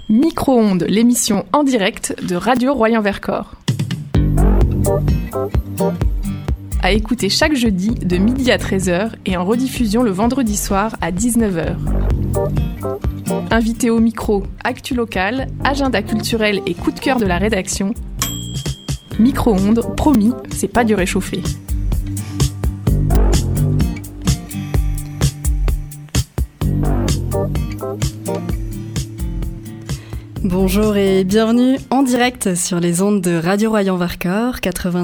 Micro-ondes, l'émission en direct de Radio Royan-Vercors. À écouter chaque jeudi de midi à 13h et en rediffusion le vendredi soir à 19h. Invités au micro, actu locale, agenda culturel et coup de cœur de la rédaction. Micro-ondes, promis, c'est pas du réchauffé. Bonjour et bienvenue en direct sur les ondes de Radio Royan-Vercors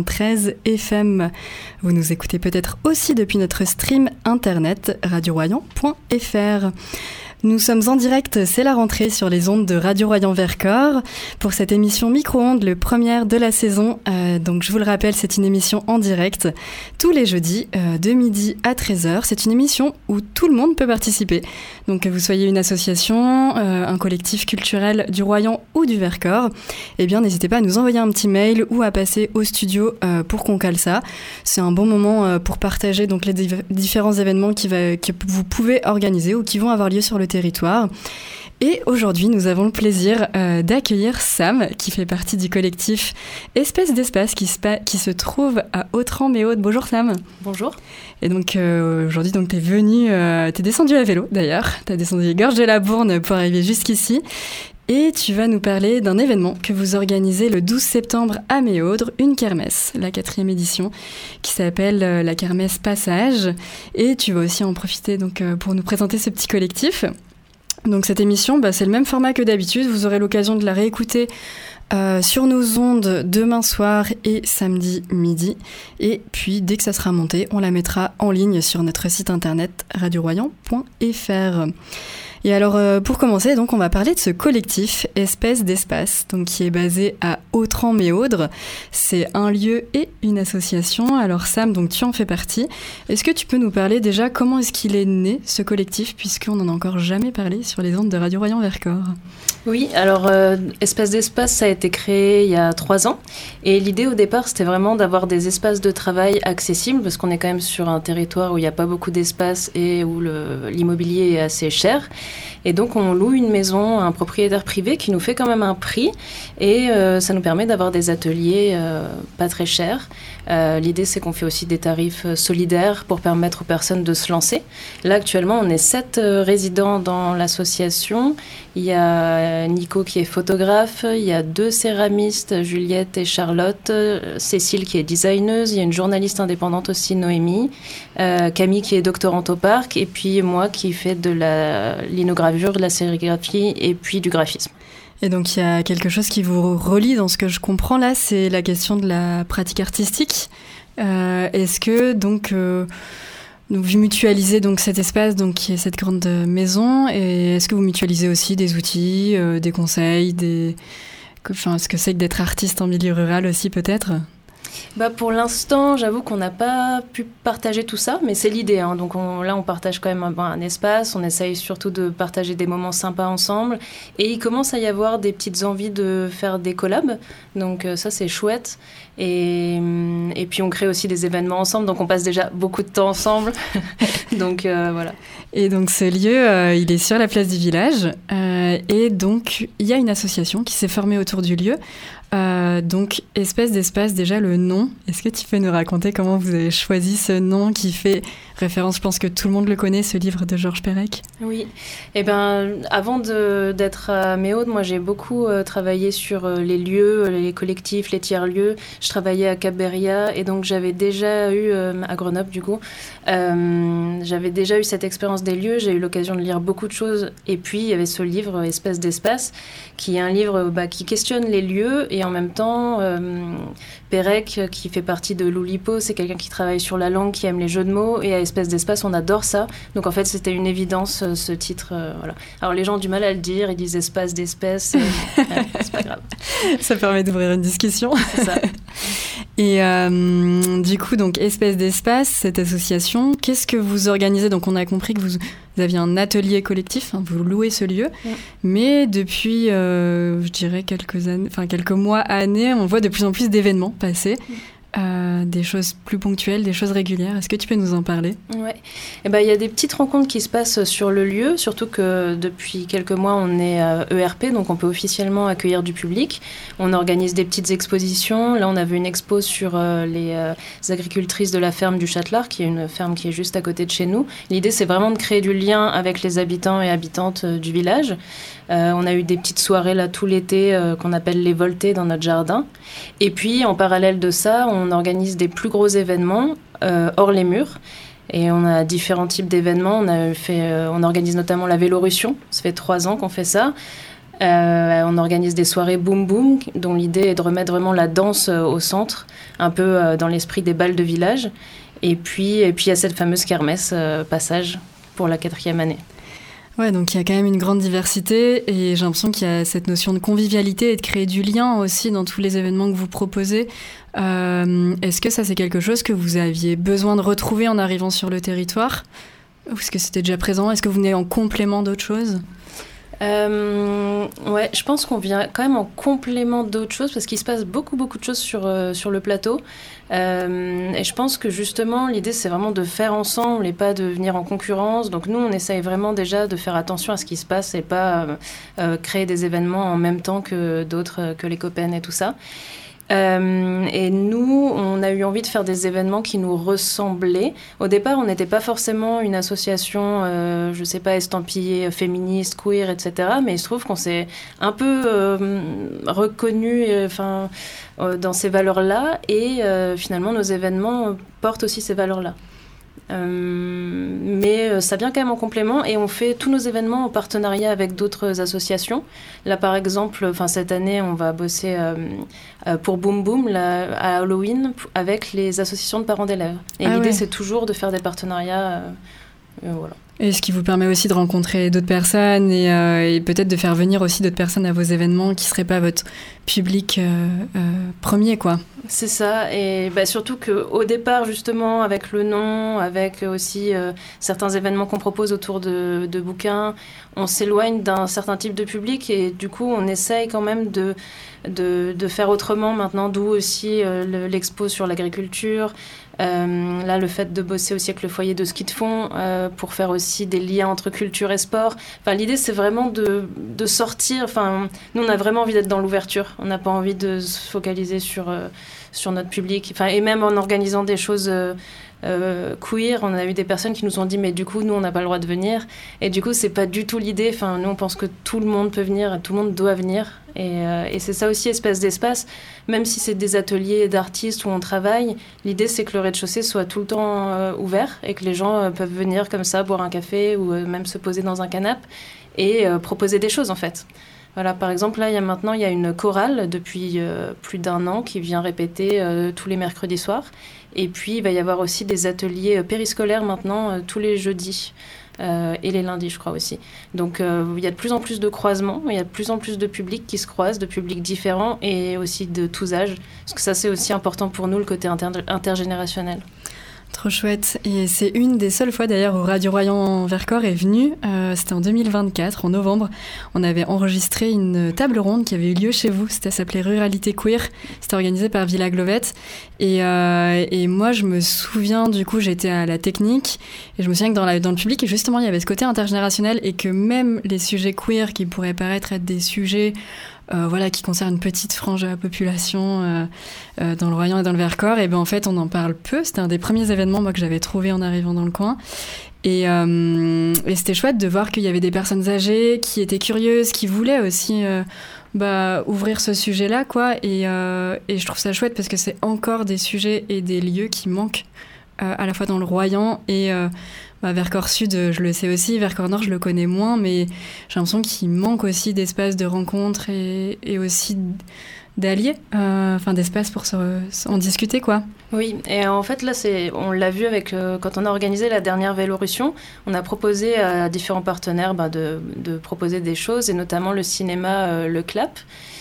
93 FM. Vous nous écoutez peut-être aussi depuis notre stream internet radioroyan.fr. Nous sommes en direct, c'est la rentrée sur les ondes de Radio Royan-Vercors pour cette émission Micro-ondes, le première de la saison. Donc je vous le rappelle, c'est une émission en direct tous les jeudis de midi à 13h. C'est une émission où tout le monde peut participer. Donc que vous soyez une association, un collectif culturel du Royan ou du Vercors, eh bien n'hésitez pas à nous envoyer un petit mail ou à passer au studio pour qu'on cale ça. C'est un bon moment pour partager donc les différents événements que vous pouvez organiser ou qui vont avoir lieu sur le territoire. Et aujourd'hui, nous avons le plaisir d'accueillir Sam, qui fait partie du collectif Espèce d'Espace, qui se trouve à Autran-Méaude. Bonjour Sam. Bonjour. Et donc aujourd'hui, t'es descendu à vélo d'ailleurs. T'as descendu les gorges de la Bourne pour arriver jusqu'ici. Et tu vas nous parler d'un événement que vous organisez le 12 septembre à Méaude, une kermesse, la 4e édition, qui s'appelle la kermesse Passage. Et tu vas aussi en profiter donc, pour nous présenter ce petit collectif. Donc cette émission, c'est le même format que d'habitude. Vous aurez l'occasion de la réécouter sur nos ondes demain soir et samedi midi. Et puis dès que ça sera monté, on la mettra en ligne sur notre site internet radioroyan.fr. Et alors, pour commencer, donc, on va parler de ce collectif Espèce d'Espace, donc, qui est basé à Autran-Méaude. C'est un lieu et une association. Alors Sam, donc, tu en fais partie. Est-ce que tu peux nous parler déjà comment est-ce qu'il est né, ce collectif, puisqu'on n'en a encore jamais parlé sur les ondes de Radio Royan-Vercors? Oui, alors Espèce d'Espace, ça a été créé il y a 3 ans. Et l'idée au départ, c'était vraiment d'avoir des espaces de travail accessibles, parce qu'on est quand même sur un territoire où il n'y a pas beaucoup d'espace et où l'immobilier est assez cher. Et donc, on loue une maison à un propriétaire privé qui nous fait quand même un prix. Et ça nous permet d'avoir des ateliers pas très chers. L'idée, c'est qu'on fait aussi des tarifs solidaires pour permettre aux personnes de se lancer. Là, actuellement, on est 7 résidents dans l'association. Il y a Nico qui est photographe, il y a 2 céramistes, Juliette et Charlotte, Cécile qui est designeuse, il y a une journaliste indépendante aussi, Noémie, Camille qui est doctorante au parc, et puis moi qui fais de la linogravure, de la sérigraphie et puis du graphisme. Et donc il y a quelque chose qui vous relie dans ce que je comprends là, c'est la question de la pratique artistique. Est-ce que donc vous mutualisez donc cet espace, donc qui est cette grande maison, et est-ce que vous mutualisez aussi des outils, des conseils, ce que c'est que d'être artiste en milieu rural aussi peut-être? Pour l'instant, j'avoue qu'on n'a pas pu partager tout ça, mais c'est l'idée. Donc là, on partage quand même un espace, on essaye surtout de partager des moments sympas ensemble. Et il commence à y avoir des petites envies de faire des collabs, donc ça, c'est chouette. Et puis, on crée aussi des événements ensemble, donc on passe déjà beaucoup de temps ensemble. Donc voilà. Et donc, ce lieu, il est sur la place du village. Et donc, il y a une association qui s'est formée autour du lieu. Donc, Espèce d'Espace, déjà le nom. Est-ce que tu peux nous raconter comment vous avez choisi ce nom qui fait référence, je pense que tout le monde le connaît, ce livre de Georges Perec? Oui. Avant d'être à Méaude, moi j'ai beaucoup travaillé sur les lieux, les collectifs, les tiers-lieux. Je travaillais à Cap-Béria et donc j'avais déjà eu, à Grenoble du coup, j'avais déjà eu cette expérience des lieux. J'ai eu l'occasion de lire beaucoup de choses. Et puis il y avait ce livre, Espèce d'Espace, qui est un livre qui questionne les lieux et en même temps, Perec, qui fait partie de l'Oulipo, c'est quelqu'un qui travaille sur la langue, qui aime les jeux de mots, et à Espèce d'Espace, on adore ça. Donc en fait, c'était une évidence, ce titre. Voilà. Alors les gens ont du mal à le dire, ils disent Espace d'Espèce, c'est pas grave. Ça permet d'ouvrir une discussion. C'est ça. Et du coup, donc Espèce d'Espace, cette association, qu'est-ce que vous organisez? Donc on a compris que vous aviez un atelier collectif, vous louez ce lieu, mais depuis, je dirais quelques mois, années, on voit de plus en plus d'événements passer. des choses plus ponctuelles, des choses régulières. Est-ce que tu peux nous en parler ? Ouais. Eh ben, y a des petites rencontres qui se passent sur le lieu, surtout que depuis quelques mois, on est ERP, donc on peut officiellement accueillir du public. On organise des petites expositions. Là, on avait une expo sur les agricultrices de la ferme du Châtelard, qui est une ferme qui est juste à côté de chez nous. L'idée, c'est vraiment de créer du lien avec les habitants et habitantes du village. On a eu des petites soirées là tout l'été qu'on appelle les voltées dans notre jardin. Et puis, en parallèle de ça, on organise des plus gros événements hors les murs. Et on a différents types d'événements. On organise notamment la Vélorussion. Ça fait 3 ans qu'on fait ça. On organise des soirées boom boom, dont l'idée est de remettre vraiment la danse au centre, un peu dans l'esprit des bals de village. Et puis il y a cette fameuse kermesse passage pour la 4e année. Ouais, donc il y a quand même une grande diversité et j'ai l'impression qu'il y a cette notion de convivialité et de créer du lien aussi dans tous les événements que vous proposez. Est-ce que ça, c'est quelque chose que vous aviez besoin de retrouver en arrivant sur le territoire ? Ou est-ce que c'était déjà présent ? Est-ce que vous venez en complément d'autres choses ? Ouais, je pense qu'on vient quand même en complément d'autres choses parce qu'il se passe beaucoup de choses sur le plateau. Et je pense que justement, l'idée, c'est vraiment de faire ensemble et pas de venir en concurrence. Donc nous, on essaye vraiment déjà de faire attention à ce qui se passe et pas créer des événements en même temps que d'autres, que les Copen et tout ça. Et nous, on a eu envie de faire des événements qui nous ressemblaient. Au départ, on n'était pas forcément une association, je sais pas, estampillée féministe, queer, etc. Mais il se trouve qu'on s'est un peu reconnu, dans ces valeurs-là. Et finalement, nos événements portent aussi ces valeurs-là. Mais ça vient quand même en complément et on fait tous nos événements en partenariat avec d'autres associations. Là par exemple, cette année on va bosser pour Boom Boom à Halloween avec les associations de parents d'élèves. Et l'idée c'est toujours de faire des partenariats. Voilà. Et ce qui vous permet aussi de rencontrer d'autres personnes et peut-être de faire venir aussi d'autres personnes à vos événements qui ne seraient pas votre public premier, quoi. C'est ça, et surtout qu'au départ, justement, avec le nom, avec aussi certains événements qu'on propose autour de bouquins, on s'éloigne d'un certain type de public et du coup, on essaye quand même de faire autrement maintenant, d'où aussi l'expo sur l'agriculture. Là, le fait de bosser aussi avec le foyer de ski de fond pour faire aussi des liens entre culture et sport. L'idée, c'est vraiment de sortir. Nous, on a vraiment envie d'être dans l'ouverture. On n'a pas envie de se focaliser sur notre public. Et même en organisant des choses queer, on a eu des personnes qui nous ont dit mais du coup, nous, on n'a pas le droit de venir. Et du coup, c'est pas du tout l'idée. Nous, on pense que tout le monde peut venir, tout le monde doit venir. Et c'est ça aussi, espèce d'espace. Même si c'est des ateliers d'artistes où on travaille, l'idée, c'est que le rez-de-chaussée soit tout le temps ouvert et que les gens peuvent venir comme ça, boire un café ou même se poser dans un canapé et proposer des choses, en fait. Voilà, par exemple, là, il y a une chorale depuis plus d'1 an qui vient répéter tous les mercredis soirs. Et puis, il va y avoir aussi des ateliers périscolaires maintenant tous les jeudis. Et les lundis, je crois aussi. Donc, il y a de plus en plus de croisements, il y a de plus en plus de publics qui se croisent, de publics différents et aussi de tous âges. Parce que ça, c'est aussi important pour nous, le côté intergénérationnel. Trop chouette. Et c'est une des seules fois d'ailleurs où Radio Royan-Vercors est venue. C'était en 2024, en novembre. On avait enregistré une table ronde qui avait eu lieu chez vous. Ça s'appelait Ruralité Queer. C'était organisé par Villa Glovette. Et moi, je me souviens, du coup, j'étais à la technique. Et je me souviens que dans le public, et justement, il y avait ce côté intergénérationnel et que même les sujets queer qui pourraient paraître être des sujets qui concerne une petite frange de la population dans le Royan et dans le Vercors, et en fait on en parle peu. C'était un des premiers événements moi que j'avais trouvé en arrivant dans le coin et c'était chouette de voir qu'il y avait des personnes âgées qui étaient curieuses, qui voulaient aussi ouvrir ce sujet-là, quoi, et je trouve ça chouette parce que c'est encore des sujets et des lieux qui manquent à la fois dans le Royan et Vercors Sud, je le sais aussi, Vercors Nord, je le connais moins, mais j'ai l'impression qu'il manque aussi d'espaces de rencontres et aussi d'alliés, d'espaces pour en discuter, quoi. Oui, et en fait, là, on l'a vu quand on a organisé la dernière Vélorussion, on a proposé à différents partenaires de proposer des choses, et notamment le cinéma Le Clap.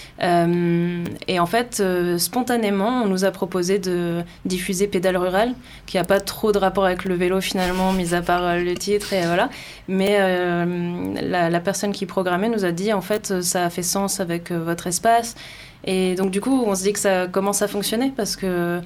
Et en fait, spontanément, on nous a proposé de diffuser Pédale Rurale, qui n'a pas trop de rapport avec le vélo finalement, mis à part le titre, et voilà. Mais la personne qui programmait nous a dit, en fait, ça a fait sens avec votre espace. Et donc, du coup, on se dit que ça commence à fonctionner parce que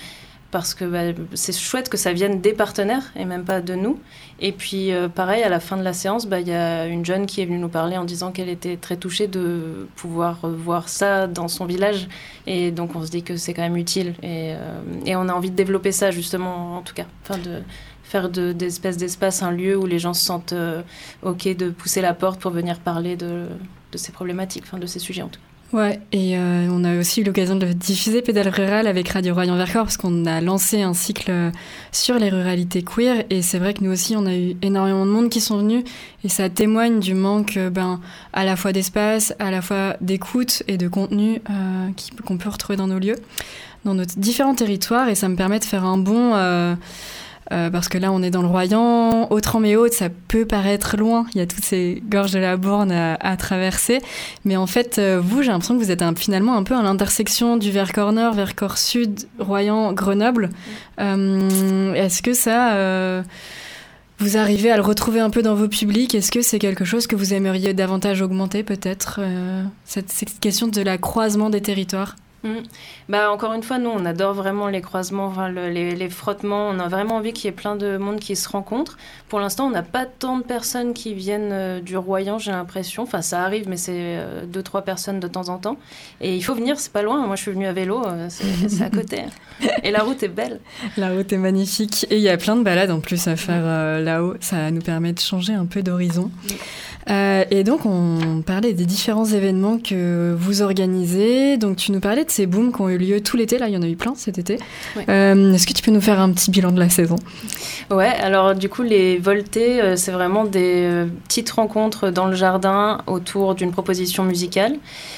parce que c'est chouette que ça vienne des partenaires et même pas de nous. Et puis pareil, à la fin de la séance, y a une jeune qui est venue nous parler en disant qu'elle était très touchée de pouvoir voir ça dans son village. Et donc on se dit que c'est quand même utile. Et on a envie de développer ça justement, en tout cas. Enfin, de faire d'espace un lieu où les gens se sentent OK de pousser la porte pour venir parler de ces problématiques, enfin de ces sujets en tout cas. Ouais, et on a aussi eu l'occasion de diffuser Pédale Rurale avec Radio Royan-Vercors parce qu'on a lancé un cycle sur les ruralités queer et c'est vrai que nous aussi on a eu énormément de monde qui sont venus et ça témoigne du manque à la fois d'espace, à la fois d'écoute et de contenu qu'on peut retrouver dans nos lieux, dans nos différents territoires et ça me permet de faire un bond parce que là on est dans le Royan, Autran-Méhaute, ça peut paraître loin, il y a toutes ces gorges de la Borne à traverser, mais en fait vous, j'ai l'impression que vous êtes finalement un peu à l'intersection du Vercors Nord, Vercors Sud, Royan, Grenoble. Est-ce que ça, vous arrivez à le retrouver un peu dans vos publics? Est-ce que c'est quelque chose que vous aimeriez davantage augmenter peut-être, cette question de la croisement des territoires? Encore une fois, nous, on adore vraiment les croisements, les frottements. On a vraiment envie qu'il y ait plein de monde qui se rencontre. Pour l'instant, on n'a pas tant de personnes qui viennent du Royan, j'ai l'impression. Enfin, ça arrive, mais c'est 2-3 personnes de temps en temps. Et il faut venir, c'est pas loin. Moi, je suis venue à vélo, c'est à côté. Et la route est belle. La route est magnifique. Et il y a plein de balades en plus à faire là-haut. Ça nous permet de changer un peu d'horizon. Et donc, on parlait des différents événements que vous organisez. Donc, tu nous parlais de ces booms qui ont eu lieu tout l'été. Là, il y en a eu plein cet été. Ouais. Est-ce que tu peux nous faire un petit bilan de la saison? Ouais, alors du coup, les Voltés, c'est vraiment des petites rencontres dans le jardin autour d'une proposition musicale.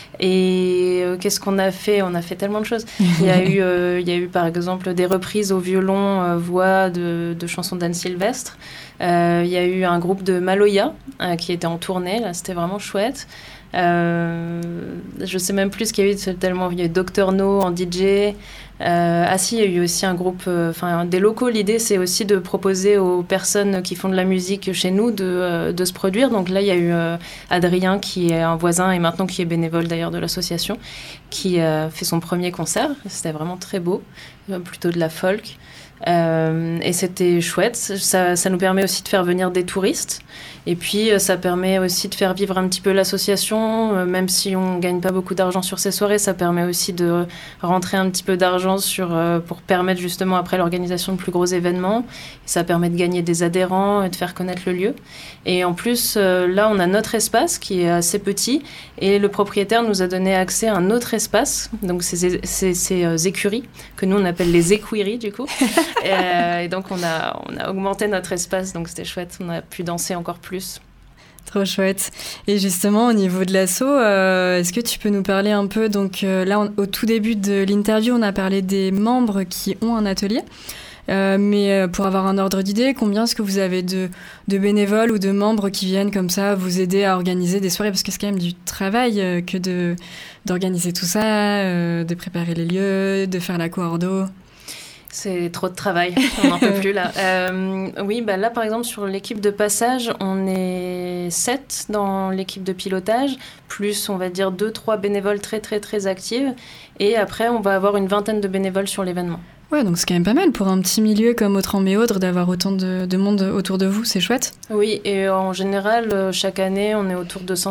Et qu'est-ce qu'on a fait? On a fait tellement de choses. Il y a eu par exemple des reprises au violon, voix de chansons d'Anne Sylvestre. Il y a eu un groupe de Maloya qui était en tournée. Là, c'était vraiment chouette. Je sais même plus ce qu'il y a eu tellement. Il y a eu Dr No en DJ. Il y a eu aussi un groupe, des locaux. L'idée, c'est aussi de proposer aux personnes qui font de la musique chez nous de se produire. Donc là, il y a eu Adrien, qui est un voisin et maintenant qui est bénévole d'ailleurs de l'association, qui fait son premier concert. C'était vraiment très beau, plutôt de la folk. Et c'était chouette. Ça nous permet aussi de faire venir des touristes. Et puis, ça permet aussi de faire vivre un petit peu l'association. Même si on ne gagne pas beaucoup d'argent sur ces soirées, ça permet aussi de rentrer un petit peu d'argent pour permettre justement après l'organisation de plus gros événements. Et ça permet de gagner des adhérents et de faire connaître le lieu. Et en plus, là, on a notre espace qui est assez petit. Et le propriétaire nous a donné accès à un autre espace. Donc, ces écuries, que nous, on appelle les écuiries, du coup. Et donc, on a augmenté notre espace. Donc, c'était chouette. On a pu danser encore plus. Trop chouette. Et justement, au niveau de l'asso, est-ce que tu peux nous parler un peu? Donc là, au tout début de l'interview, on a parlé des membres qui ont un atelier. Mais pour avoir un ordre d'idée, combien est-ce que vous avez de bénévoles ou de membres qui viennent comme ça vous aider à organiser des soirées? Parce que c'est quand même du travail que d'organiser tout ça, de préparer les lieux, de faire la coordo. C'est trop de travail, on n'en peut plus là. Oui, là par exemple sur l'équipe de passage, on est 7 dans l'équipe de pilotage, plus on va dire 2-3 bénévoles très très très actifs. Et après on va avoir une vingtaine de bénévoles sur l'événement. Ouais, donc c'est quand même pas mal pour un petit milieu comme Autran-Méhaute d'avoir autant de monde autour de vous, c'est chouette. Oui, et en général, chaque année, on est autour de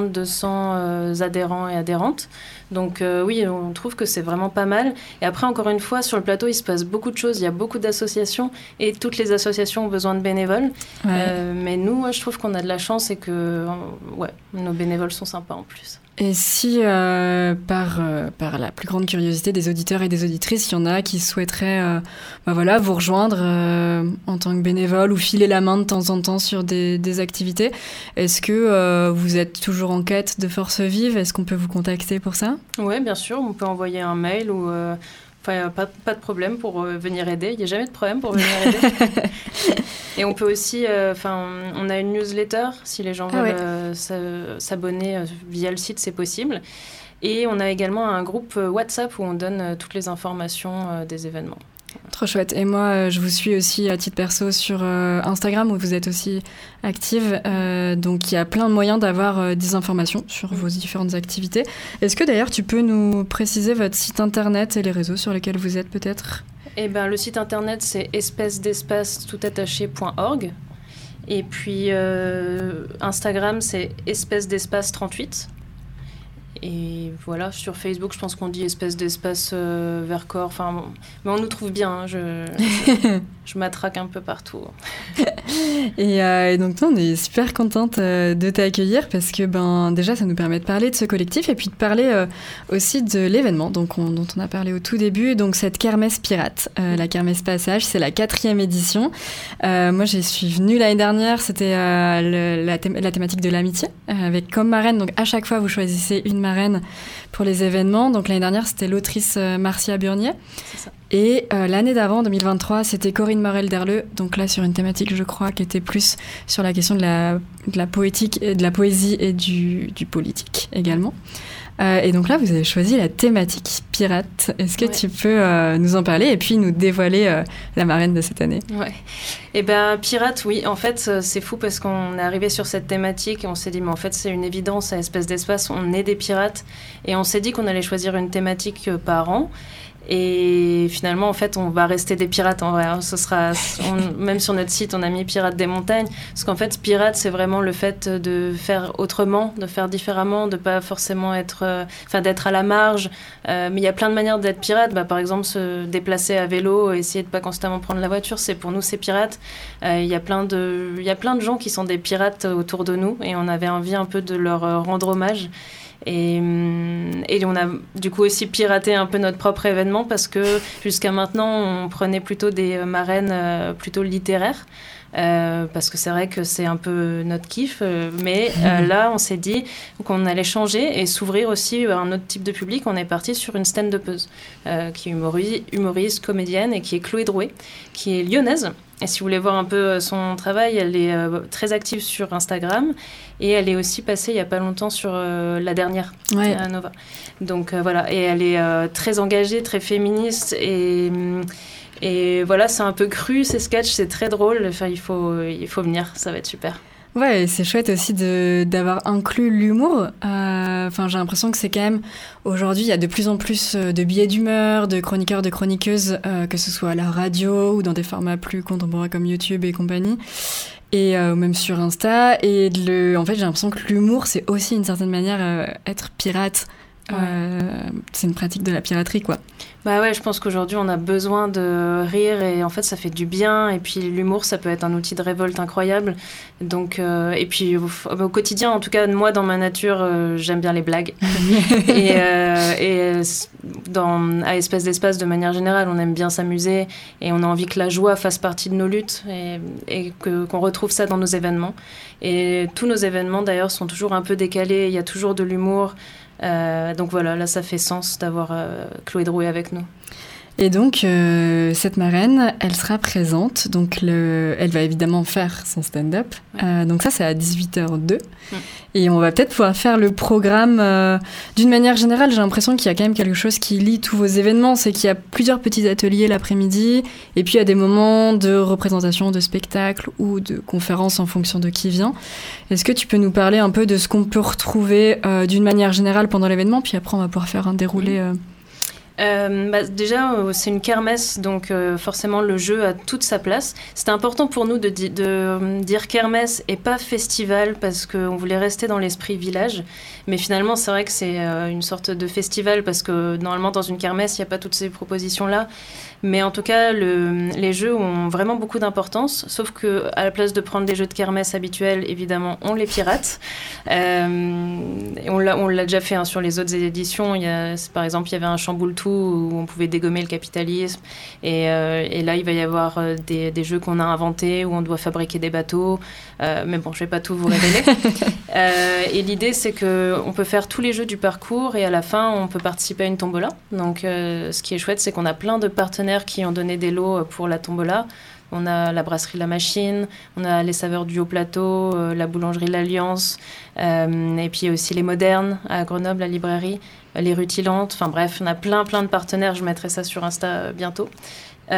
150-200 adhérents et adhérentes. Donc oui, on trouve que c'est vraiment pas mal. Et après, encore une fois, sur le plateau, il se passe beaucoup de choses. Il y a beaucoup d'associations et toutes les associations ont besoin de bénévoles. Ouais. Mais nous, je trouve qu'on a de la chance et que nos bénévoles sont sympas en plus. Et si, par la plus grande curiosité des auditeurs et des auditrices, il y en a qui souhaiteraient vous rejoindre en tant que bénévole ou filer la main de temps en temps sur des activités, est-ce que vous êtes toujours en quête de force vive? Est-ce qu'on peut vous contacter pour ça? Oui, bien sûr. On peut envoyer un mail ou... pas de problème pour venir aider. Il n'y a jamais de problème pour venir aider. Et on peut aussi... on a une newsletter. Si les gens veulent s'abonner via le site, c'est possible. Et on a également un groupe WhatsApp où on donne toutes les informations des événements. Trop chouette. Et moi, je vous suis aussi à titre perso sur Instagram où vous êtes aussi active. Donc, il y a plein de moyens d'avoir des informations sur vos différentes activités. Est-ce que d'ailleurs, tu peux nous préciser votre site internet et les réseaux sur lesquels vous êtes peut-être? Et ben, le site internet, c'est espèce-d'espace-toutattaché.org. Et puis Instagram, c'est espèce-d'espace38. Et voilà, sur Facebook, je pense qu'on dit espèce d'espace Vercors. Enfin, bon. Mais on nous trouve bien. Hein, je matraque un peu partout. Et donc, toi, on est super contente de t'accueillir parce que, déjà, ça nous permet de parler de ce collectif et puis de parler aussi de l'événement dont on a parlé au tout début. Donc, cette kermesse pirate, la kermesse Passage, c'est la 4e édition. Moi, j'y suis venue l'année dernière. C'était la thématique de l'amitié avec comme marraine. Donc, à chaque fois, vous choisissez une marraine pour les événements. Donc, l'année dernière, c'était l'autrice Marcia Burnier. C'est ça. Et l'année d'avant, 2023, c'était Corinne Morel-Derleux, donc là sur une thématique, je crois, qui était plus sur la question de la poétique, et de la poésie et du politique également. Et donc là, vous avez choisi la thématique pirate. Est-ce que tu peux nous en parler et puis nous dévoiler la marraine de cette année ? Ouais. Eh bien, pirate, oui. En fait, c'est fou parce qu'on est arrivé sur cette thématique et on s'est dit, mais en fait, c'est une évidence à Espèce d'Espace, on est des pirates. Et on s'est dit qu'on allait choisir une thématique par an. Et finalement, en fait, on va rester des pirates en vrai. Même sur notre site, on a mis Pirates des montagnes. Parce qu'en fait, pirate, c'est vraiment le fait de faire autrement, de faire différemment, de pas forcément d'être à la marge. Mais il y a plein de manières d'être pirate. Par exemple, se déplacer à vélo, essayer de pas constamment prendre la voiture. Pour nous, c'est pirate. Il y a plein de gens qui sont des pirates autour de nous. Et on avait envie un peu de leur rendre hommage. Et on a du coup aussi piraté un peu notre propre événement parce que jusqu'à maintenant on prenait plutôt des marraines plutôt littéraires parce que c'est vrai que c'est un peu notre kiff mais là on s'est dit qu'on allait changer et s'ouvrir aussi à un autre type de public. On est parti sur une stand-upeuse qui est humoriste, comédienne et qui est Chloé Drouet, qui est lyonnaise. Et si vous voulez voir un peu son travail, elle est très active sur Instagram et elle est aussi passée il n'y a pas longtemps sur La Dernière, à Nova. Donc voilà, et elle est très engagée, très féministe et voilà, c'est un peu cru ces sketchs, c'est très drôle. Enfin, il faut venir, ça va être super. Ouais, et c'est chouette aussi d'avoir inclus l'humour. J'ai l'impression que c'est quand même... Aujourd'hui, il y a de plus en plus de billets d'humeur, de chroniqueurs, de chroniqueuses, que ce soit à la radio ou dans des formats plus contemporains comme YouTube et compagnie, et même sur Insta. Et en fait, j'ai l'impression que l'humour, c'est aussi d'une certaine manière être pirate. C'est une pratique de la piraterie, quoi. Bah ouais, je pense qu'aujourd'hui on a besoin de rire et en fait ça fait du bien et puis l'humour ça peut être un outil de révolte incroyable. Donc et puis au quotidien, en tout cas moi dans ma nature, j'aime bien les blagues et à Espèce d'Espace de manière générale on aime bien s'amuser et on a envie que la joie fasse partie de nos luttes et qu'on retrouve ça dans nos événements. Et tous nos événements d'ailleurs sont toujours un peu décalés, il y a toujours de l'humour. Donc voilà, là ça fait sens d'avoir Chloé Drouet avec nous. Et donc cette marraine, elle sera présente, donc elle va évidemment faire son stand-up. Donc ça c'est à 18h02 et on va peut-être pouvoir faire le programme d'une manière générale. J'ai l'impression qu'il y a quand même quelque chose qui lie tous vos événements, c'est qu'il y a plusieurs petits ateliers l'après-midi et puis il y a des moments de représentation, de spectacle ou de conférences en fonction de qui vient. Est-ce que tu peux nous parler un peu de ce qu'on peut retrouver d'une manière générale pendant l'événement, puis après on va pouvoir faire un déroulé déjà, c'est une kermesse, donc forcément le jeu a toute sa place. C'était important pour nous de dire kermesse et pas festival parce qu'on voulait rester dans l'esprit village. Mais finalement, c'est vrai que c'est une sorte de festival parce que normalement, dans une kermesse, il n'y a pas toutes ces propositions-là. Mais en tout cas, les jeux ont vraiment beaucoup d'importance, sauf qu'à la place de prendre des jeux de kermesse habituels, évidemment, on les pirate. Et on l'a déjà fait sur les autres éditions. Par exemple, il y avait un chamboule-tout où on pouvait dégommer le capitalisme. Et là, il va y avoir des jeux qu'on a inventés où on doit fabriquer des bateaux. Mais bon, je ne vais pas tout vous révéler. Et l'idée, c'est qu'on peut faire tous les jeux du parcours et à la fin, on peut participer à une tombola. Donc, ce qui est chouette, c'est qu'on a plein de partenaires qui ont donné des lots pour la tombola. On a la brasserie La Machine, on a les saveurs du Haut Plateau, la boulangerie L'Alliance, et puis aussi les Modernes à Grenoble, la librairie, les Rutilantes. Enfin bref, on a plein de partenaires. Je mettrai ça sur Insta bientôt. Il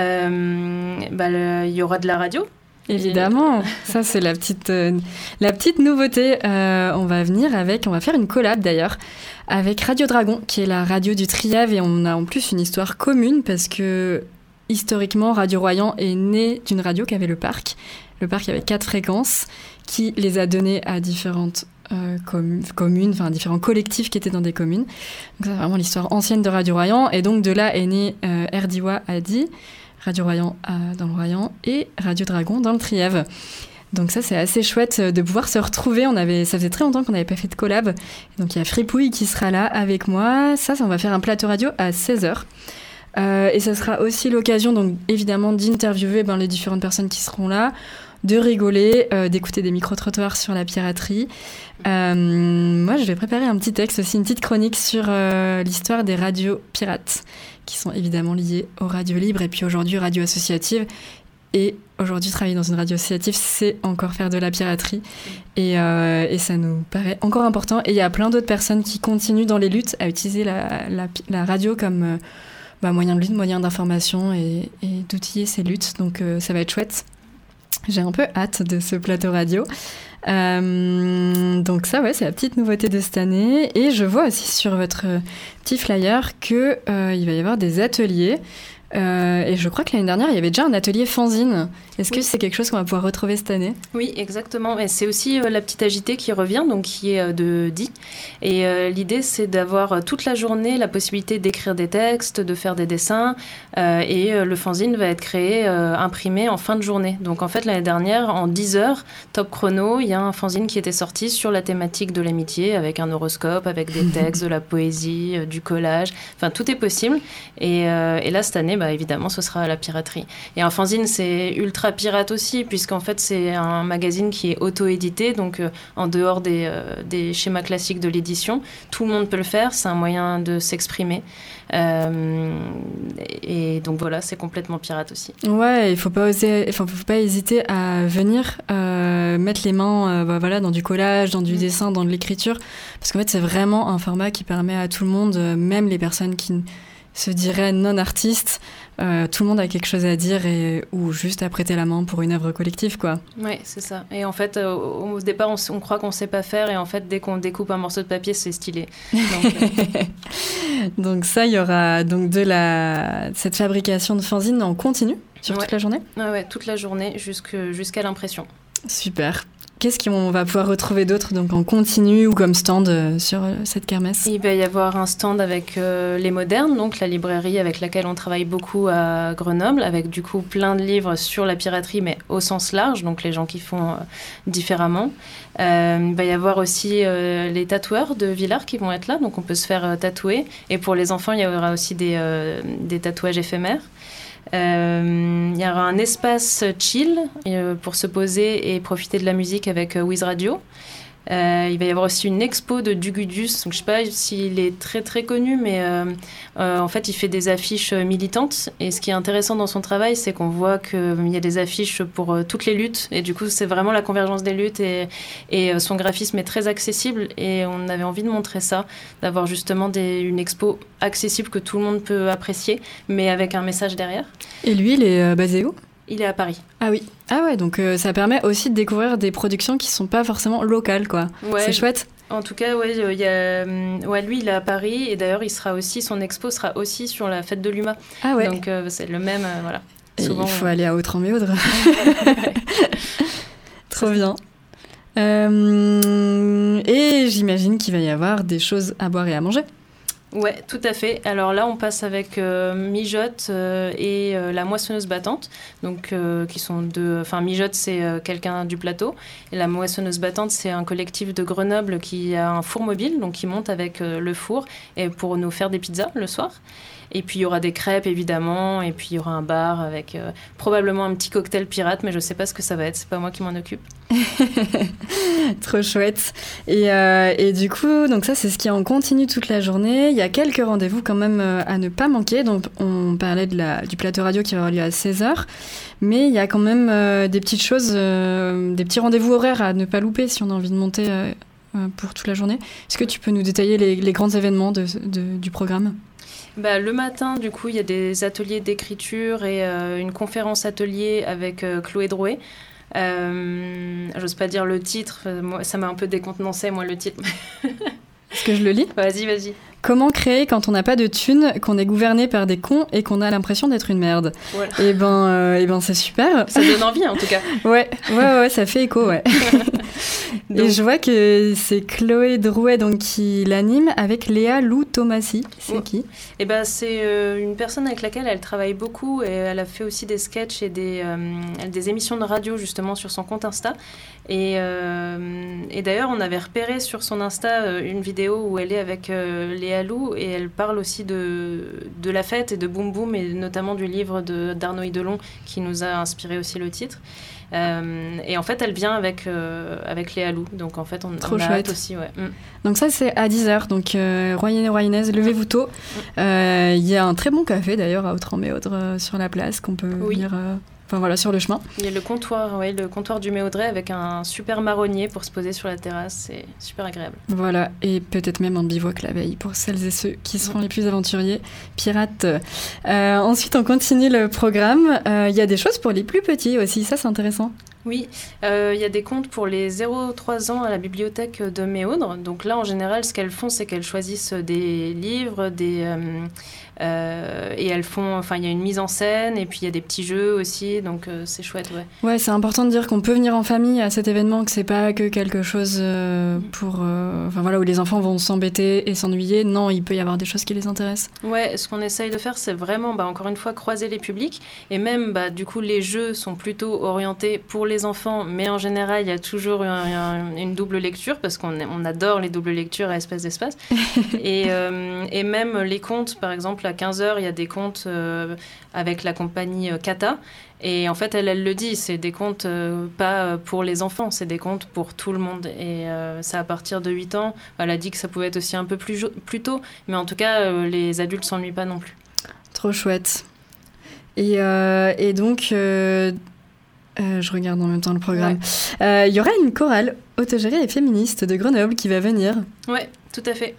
y aura de la radio. Évidemment, ça c'est la petite nouveauté. On va faire une collab d'ailleurs avec Radio Dragon, qui est la radio du Triave, et on a en plus une histoire commune parce que historiquement, Radio Royan est né d'une radio qui avait le parc. Le parc avait 4 fréquences qui les a données à différentes communes, enfin différents collectifs qui étaient dans des communes. Donc c'est vraiment l'histoire ancienne de Radio Royan. Et donc de là est né RDIWA Adi, Radio Royan dans le Royan et Radio Dragon dans le Trièves. Donc ça, c'est assez chouette de pouvoir se retrouver. Ça faisait très longtemps qu'on n'avait pas fait de collab. Donc il y a Fripouille qui sera là avec moi. Ça, on va faire un plateau radio à 16h. Et ça sera aussi l'occasion, donc évidemment, d'interviewer les différentes personnes qui seront là, de rigoler, d'écouter des micro-trottoirs sur la piraterie. Moi, je vais préparer un petit texte aussi, une petite chronique sur l'histoire des radios pirates, qui sont évidemment liées aux radios libres et puis aujourd'hui radios associatives. Et aujourd'hui, travailler dans une radio associative, c'est encore faire de la piraterie. Et ça nous paraît encore important. Et il y a plein d'autres personnes qui continuent dans les luttes à utiliser la radio comme moyen de lutte, moyen d'information et d'outiller ces luttes. Donc ça va être chouette. J'ai un peu hâte de ce plateau radio. Donc ça, c'est la petite nouveauté de cette année. Et je vois aussi sur votre petit flyer qu'il va y avoir des ateliers. Et je crois que l'année dernière, il y avait déjà un atelier fanzine. Est-ce que c'est quelque chose qu'on va pouvoir retrouver cette année ? Oui, exactement. Et c'est aussi la petite agitée qui revient, donc qui est de Die. Et l'idée, c'est d'avoir toute la journée la possibilité d'écrire des textes, de faire des dessins. Et le fanzine va être créé, imprimé en fin de journée. Donc en fait, l'année dernière, en 10 heures, top chrono, il y a un fanzine qui était sorti sur la thématique de l'amitié, avec un horoscope, avec des textes, de la poésie, du collage. Enfin, tout est possible. Et là, cette année, évidemment, ce sera la piraterie. Et un fanzine, c'est ultra pirate aussi, puisqu'en fait, c'est un magazine qui est auto-édité, donc en dehors des schémas classiques de l'édition. Tout le monde peut le faire, c'est un moyen de s'exprimer. Et donc voilà, c'est complètement pirate aussi. Ouais, il faut pas hésiter à venir mettre les mains dans du collage, dans du dessin, dans de l'écriture, parce qu'en fait, c'est vraiment un format qui permet à tout le monde, même les personnes qui se diraient non-artistes, tout le monde a quelque chose à dire ou juste à prêter la main pour une œuvre collective, quoi. Oui, c'est ça. Et en fait, au départ, on croit qu'on ne sait pas faire, et en fait, dès qu'on découpe un morceau de papier, c'est stylé. Donc ça, il y aura donc cette fabrication de fanzine en continu sur toute la journée ? Ouais, toute la journée jusqu'à l'impression. Super. Qu'est-ce qu'on va pouvoir retrouver d'autre donc en continu ou comme stand sur cette kermesse ? Il va y avoir un stand avec Les Modernes, donc la librairie avec laquelle on travaille beaucoup à Grenoble, avec du coup plein de livres sur la piraterie, mais au sens large, donc les gens qui font différemment. Il va y avoir aussi les tatoueurs de Villars qui vont être là, donc on peut se faire tatouer. Et pour les enfants, il y aura aussi des tatouages éphémères. Il y aura un espace chill pour se poser et profiter de la musique avec Wiz Radio. Il va y avoir aussi une expo de Dugudus. Donc, je ne sais pas s'il est très très connu, mais en fait il fait des affiches militantes, et ce qui est intéressant dans son travail, c'est qu'on voit qu'il y a des affiches pour toutes les luttes, et du coup c'est vraiment la convergence des luttes, et son graphisme est très accessible, et on avait envie de montrer ça, d'avoir justement une expo accessible que tout le monde peut apprécier, mais avec un message derrière. Et lui, il est basé où ? Il est à Paris. Ah oui. Ah ouais, donc ça permet aussi de découvrir des productions qui sont pas forcément locales, quoi. Ouais, c'est chouette. En tout cas, lui, il est à Paris, et d'ailleurs, son expo sera aussi sur la fête de l'UMA. Ah ouais. Donc c'est le même, voilà. Souvent, il faut aller à Autran-Méaudre. Trop bien. Et j'imagine qu'il va y avoir des choses à boire et à manger. Ouais, tout à fait. Alors là, on passe avec Mijotte et la Moissonneuse Battante, donc qui sont deux. Enfin, Mijotte, c'est quelqu'un du plateau, et la Moissonneuse Battante, c'est un collectif de Grenoble qui a un four mobile, donc qui monte avec le four et pour nous faire des pizzas le soir. Et puis il y aura des crêpes évidemment, et puis il y aura un bar avec probablement un petit cocktail pirate, mais je sais pas ce que ça va être, c'est pas moi qui m'en occupe. Trop chouette. Et du coup, donc ça c'est ce qui en continue toute la journée. Il y a quelques rendez-vous quand même à ne pas manquer. Donc on parlait du plateau radio qui va avoir lieu à 16h, mais il y a quand même des petites choses, des petits rendez-vous horaires à ne pas louper si on a envie de monter pour toute la journée. Est-ce que tu peux nous détailler les grands événements du programme ? Le matin, du coup, il y a des ateliers d'écriture et une conférence atelier avec Chloé Drouet. J'ose pas dire le titre, moi, ça m'a un peu décontenancé, moi, le titre. Est-ce que je le lis ? Vas-y. Comment créer quand on n'a pas de thunes, qu'on est gouverné par des cons et qu'on a l'impression d'être une merde. Voilà. Et ben c'est super. Ça donne envie en tout cas. Ouais, ça fait écho, ouais. Et je vois que c'est Chloé Drouet donc, qui l'anime avec Léa Lou Tomassi. C'est qui ? Eh ben, c'est une personne avec laquelle elle travaille beaucoup et elle a fait aussi des sketchs et des émissions de radio justement sur son compte Insta. Et d'ailleurs, on avait repéré sur son Insta une vidéo où elle est avec Léa Lou et elle parle aussi de la fête et de Boum Boum et notamment du livre d'Arnaud Hidelon qui nous a inspiré aussi le titre. Et en fait, elle vient avec Léa Lou. Donc, en fait, on a hâte aussi. Ouais. Donc, ça, c'est à 10h. Donc, Royennais, Royennaises, levez-vous tôt. Il y a un très bon café, d'ailleurs, à Autran-Méaudre, sur la place, qu'on peut venir... Enfin voilà, sur le chemin. Il y a le comptoir du Méaudrais avec un super marronnier pour se poser sur la terrasse. C'est super agréable. Voilà, et peut-être même un bivouac la veille pour celles et ceux qui seront les plus aventuriers, pirates. Ensuite, on continue le programme. Il y a des choses pour les plus petits aussi, ça c'est intéressant. Oui, il y a des contes pour les 0-3 ans à la bibliothèque de Méaudre. Donc là, en général, ce qu'elles font, c'est qu'elles choisissent des livres, et elles font... Enfin, il y a une mise en scène, et puis il y a des petits jeux aussi, donc c'est chouette, ouais. Ouais, c'est important de dire qu'on peut venir en famille à cet événement, que c'est pas que quelque chose pour... Enfin voilà, où les enfants vont s'embêter et s'ennuyer. Non, il peut y avoir des choses qui les intéressent. Ouais, ce qu'on essaye de faire, c'est vraiment, encore une fois, croiser les publics. Et même, du coup, les jeux sont plutôt orientés pour les enfants, mais en général, il y a toujours une double lecture, parce qu'on adore les doubles lectures à Espace d'Espace. et même les contes, par exemple, à 15h, il y a des contes avec la compagnie Kata. Et en fait, elle le dit, c'est des contes pas pour les enfants, c'est des contes pour tout le monde. Et c'est à partir de 8 ans. Elle a dit que ça pouvait être aussi un peu plus tôt, mais en tout cas, les adultes ne s'ennuient pas non plus. Trop chouette. Et donc... je regarde en même temps le programme. Il y aura une chorale autogérée et féministe de Grenoble qui va venir. Ouais, tout à fait.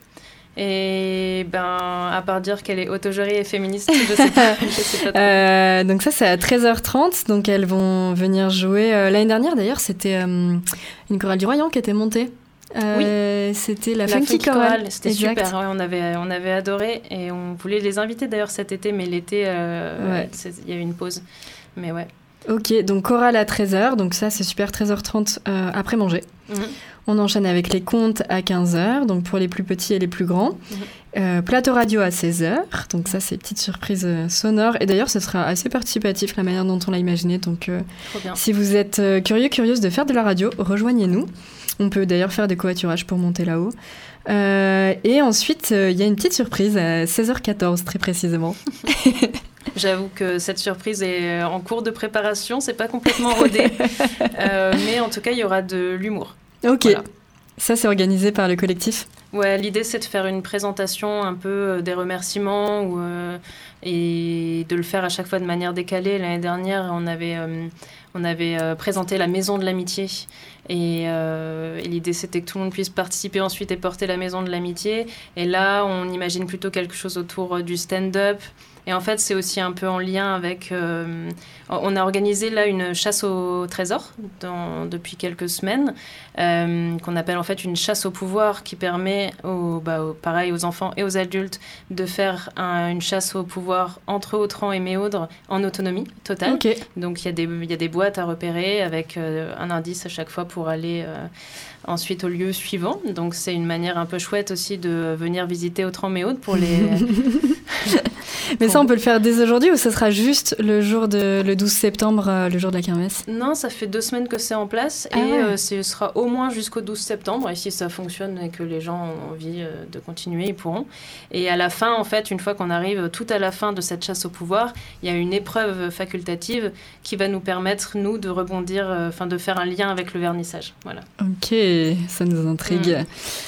Et à part dire qu'elle est autogérée et féministe, je sais pas trop. Donc ça, c'est à 13h30. Donc elles vont venir jouer. L'année dernière, d'ailleurs, c'était une chorale du Royan qui était montée. Oui. C'était la Funky Chorale. C'était exact. Super. Ouais, on avait adoré et on voulait les inviter d'ailleurs cet été, mais l'été, il y a eu une pause. Mais ouais. Ok, donc chorale à 13h, donc ça c'est super, 13h30 après manger. On enchaîne avec les contes à 15h, donc pour les plus petits et les plus grands. Plateau radio à 16h, donc ça c'est petite surprise sonore. Et d'ailleurs ce sera assez participatif la manière dont on l'a imaginé, donc si vous êtes curieuse de faire de la radio, rejoignez-nous. On peut d'ailleurs faire des covoiturages pour monter là-haut. Et ensuite, il y a une petite surprise à 16h14 très précisément. J'avoue que cette surprise est en cours de préparation, c'est pas complètement rodé, mais en tout cas il y aura de l'humour. Ok, voilà. Ça c'est organisé par le collectif. Ouais, l'idée c'est de faire une présentation un peu des remerciements et de le faire à chaque fois de manière décalée. L'année dernière on avait présenté la Maison de l'Amitié et l'idée c'était que tout le monde puisse participer ensuite et porter la Maison de l'Amitié. Et là on imagine plutôt quelque chose autour du stand-up. Et en fait, c'est aussi un peu en lien avec... on a organisé là une chasse au trésor depuis quelques semaines, qu'on appelle en fait une chasse au pouvoir, qui permet pareil aux enfants et aux adultes de faire une chasse au pouvoir entre Autran et Méaudre en autonomie totale. Okay. Donc il y a des boîtes à repérer avec un indice à chaque fois pour aller ensuite au lieu suivant. Donc c'est une manière un peu chouette aussi de venir visiter Autran-Méaudre pour les... Mais ça, on peut le faire dès aujourd'hui ou ça sera juste le 12 septembre, le jour de la kermesse ? Non, ça fait 2 semaines que c'est en place et ce sera au moins jusqu'au 12 septembre. Et si ça fonctionne et que les gens ont envie de continuer, ils pourront. Et à la fin, en fait, une fois qu'on arrive tout à la fin de cette chasse au pouvoir, il y a une épreuve facultative qui va nous permettre, nous, de rebondir, de faire un lien avec le vernissage. Voilà. Ok, ça nous intrigue.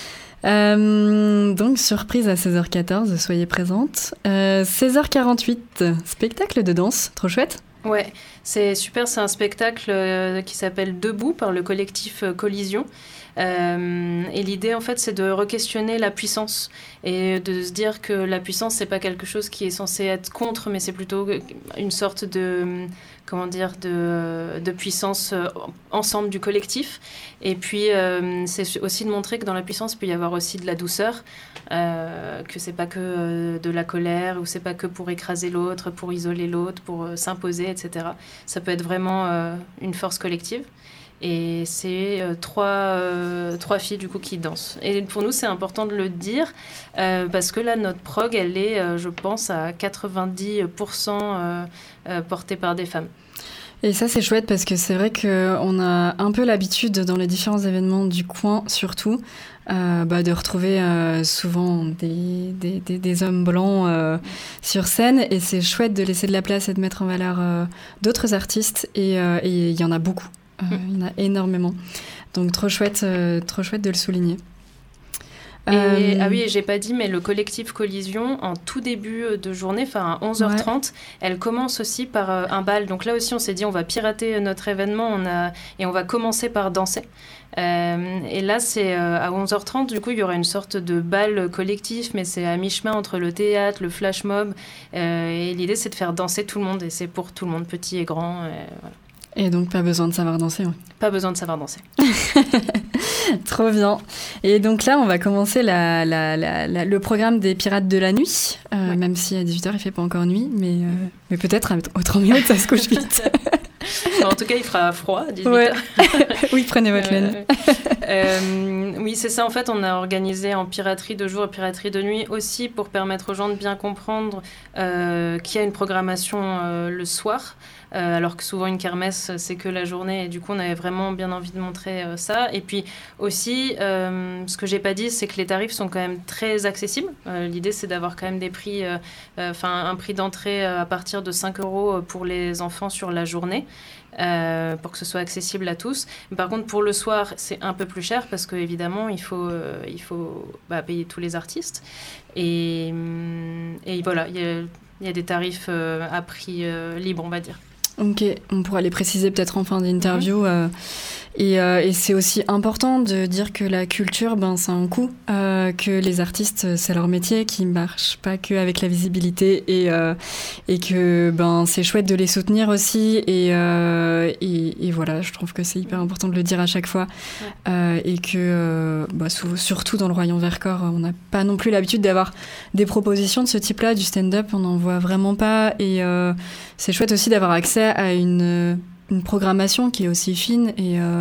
Donc surprise à 16h14, soyez présentes. 16h48, spectacle de danse, trop chouette. Ouais, c'est super, c'est un spectacle qui s'appelle Debout par le collectif Collision. Et l'idée en fait c'est de re-questionner la puissance et de se dire que la puissance c'est pas quelque chose qui est censé être contre, mais c'est plutôt une sorte de de puissance ensemble du collectif. Et puis, c'est aussi de montrer que dans la puissance, il peut y avoir aussi de la douceur, que c'est pas que de la colère, ou c'est pas que pour écraser l'autre, pour isoler l'autre, pour s'imposer, etc. Ça peut être vraiment une force collective. Et c'est trois filles du coup qui dansent. Et pour nous, c'est important de le dire parce que là, notre prog, elle est, je pense, à 90% portée par des femmes. Et ça, c'est chouette parce que c'est vrai qu'on a un peu l'habitude dans les différents événements du coin, surtout, de retrouver souvent des hommes blancs sur scène. Et c'est chouette de laisser de la place et de mettre en valeur d'autres artistes. Et il y en a beaucoup. Il y en a énormément. Donc, trop chouette de le souligner. Ah oui, j'ai pas dit, mais le collectif Collision, en tout début de journée, à 11h30, elle commence aussi par un bal. Donc là aussi, on s'est dit, on va pirater notre événement et on va commencer par danser. Et là, c'est à 11h30, du coup, il y aura une sorte de bal collectif, mais c'est à mi-chemin entre le théâtre, le flash mob. Et l'idée, c'est de faire danser tout le monde, et c'est pour tout le monde, petit et grand. Voilà. Et donc, pas besoin de savoir danser. Ouais. Pas besoin de savoir danser. Trop bien. Et donc là, on va commencer le programme des Pirates de la Nuit, même si à 18h, il ne fait pas encore nuit, mais peut-être au 30 minutes, ça se couche vite. En tout cas, il fera froid à 18h. Ouais. Oui, prenez votre laine. Oui, c'est ça. En fait, on a organisé en piraterie de jour et piraterie de nuit aussi pour permettre aux gens de bien comprendre qu'il y a une programmation le soir. Alors que souvent une kermesse c'est que la journée et du coup on avait vraiment bien envie de montrer ça. Et puis aussi ce que j'ai pas dit, c'est que les tarifs sont quand même très accessibles. L'idée c'est d'avoir quand même des prix un prix d'entrée à partir de 5 € pour les enfants sur la journée. Pour que ce soit accessible à tous. Mais par contre, pour le soir, c'est un peu plus cher parce qu'évidemment, il faut payer tous les artistes. Et voilà, il y a des tarifs à prix libre, on va dire. Ok, on pourra les préciser peut-être en fin d'interview. Et c'est aussi important de dire que la culture, c'est un coût, que les artistes, c'est leur métier, qui ne marche pas qu'avec la visibilité et que c'est chouette de les soutenir aussi. Et voilà, je trouve que c'est hyper important de le dire à chaque fois. Et que surtout dans le Royan Vercors, on n'a pas non plus l'habitude d'avoir des propositions de ce type-là, du stand-up, on n'en voit vraiment pas. Et c'est chouette aussi d'avoir accès à une programmation qui est aussi fine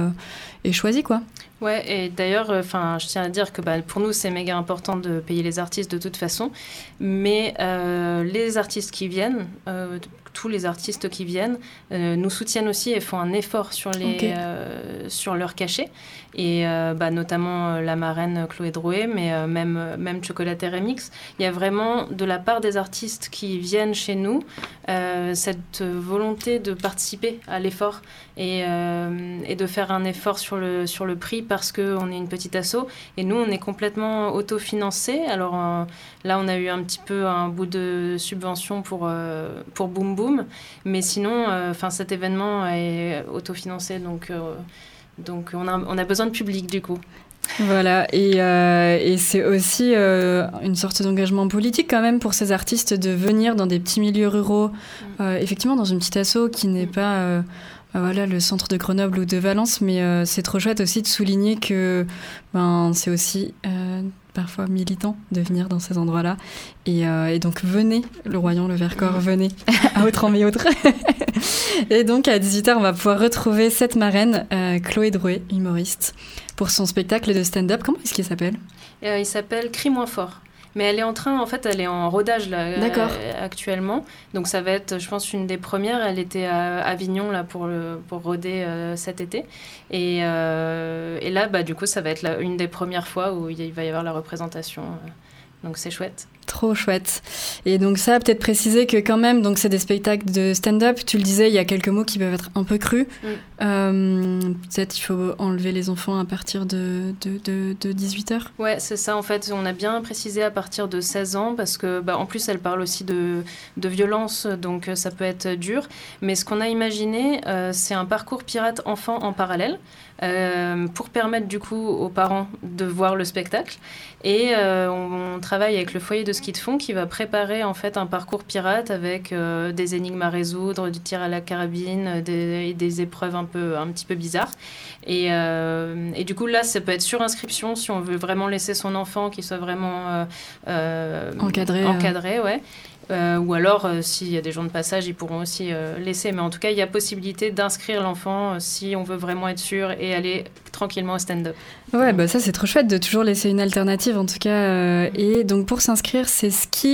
et choisie, quoi. Ouais, et d'ailleurs, je tiens à dire que pour nous, c'est méga important de payer les artistes de toute façon, mais les artistes qui viennent, tous les artistes qui viennent, nous soutiennent aussi et font un effort sur leur cachet, et notamment la marraine Chloé Drouet, mais même Chocolaté Remix. Il y a vraiment, de la part des artistes qui viennent chez nous, cette volonté de participer à l'effort et de faire un effort sur le prix parce qu'on est une petite asso et nous on est complètement autofinancé. Alors là on a eu un petit peu un bout de subvention pour Boom Boom, mais sinon cet événement est autofinancé, donc on a besoin de public du coup. Voilà, et c'est aussi une sorte d'engagement politique quand même pour ces artistes de venir dans des petits milieux ruraux, effectivement dans une petite asso qui n'est pas le centre de Grenoble ou de Valence, mais c'est trop chouette aussi de souligner que c'est aussi parfois militant de venir dans ces endroits-là. Et donc venez, le Royan, le Vercors, venez à Autremé-Autre. Et donc à 18h, on va pouvoir retrouver cette marraine, Chloé Drouet, humoriste, pour son spectacle de stand-up. Comment est-ce qu'il s'appelle ? Il s'appelle Crie moins fort. Mais elle est en rodage là, actuellement. Donc ça va être, je pense, une des premières. Elle était à Avignon là, pour roder cet été. Et là, du coup, ça va être une des premières fois où il va y avoir la représentation. Donc c'est chouette. Trop chouette. Et donc ça, peut-être préciser que quand même, donc c'est des spectacles de stand-up. Tu le disais, il y a quelques mots qui peuvent être un peu crus. Peut-être il faut enlever les enfants à partir de 18h. Ouais, c'est ça. En fait, on a bien précisé à partir de 16 ans parce que, en plus, elle parle aussi de violence, donc ça peut être dur. Mais ce qu'on a imaginé, c'est un parcours pirate enfant en parallèle. Pour permettre du coup aux parents de voir le spectacle et on travaille avec le foyer de ski de fond qui va préparer en fait un parcours pirate avec des énigmes à résoudre, du tir à la carabine, des épreuves un petit peu bizarres. Et du coup là, ça peut être sur inscription si on veut vraiment laisser son enfant qui soit vraiment encadré, ouais. Ou alors, s'il y a des gens de passage, ils pourront aussi laisser. Mais en tout cas, il y a possibilité d'inscrire l'enfant si on veut vraiment être sûr et aller tranquillement au stand-up. Ouais, bah ça, c'est trop chouette de toujours laisser une alternative, en tout cas. Et donc, pour s'inscrire, c'est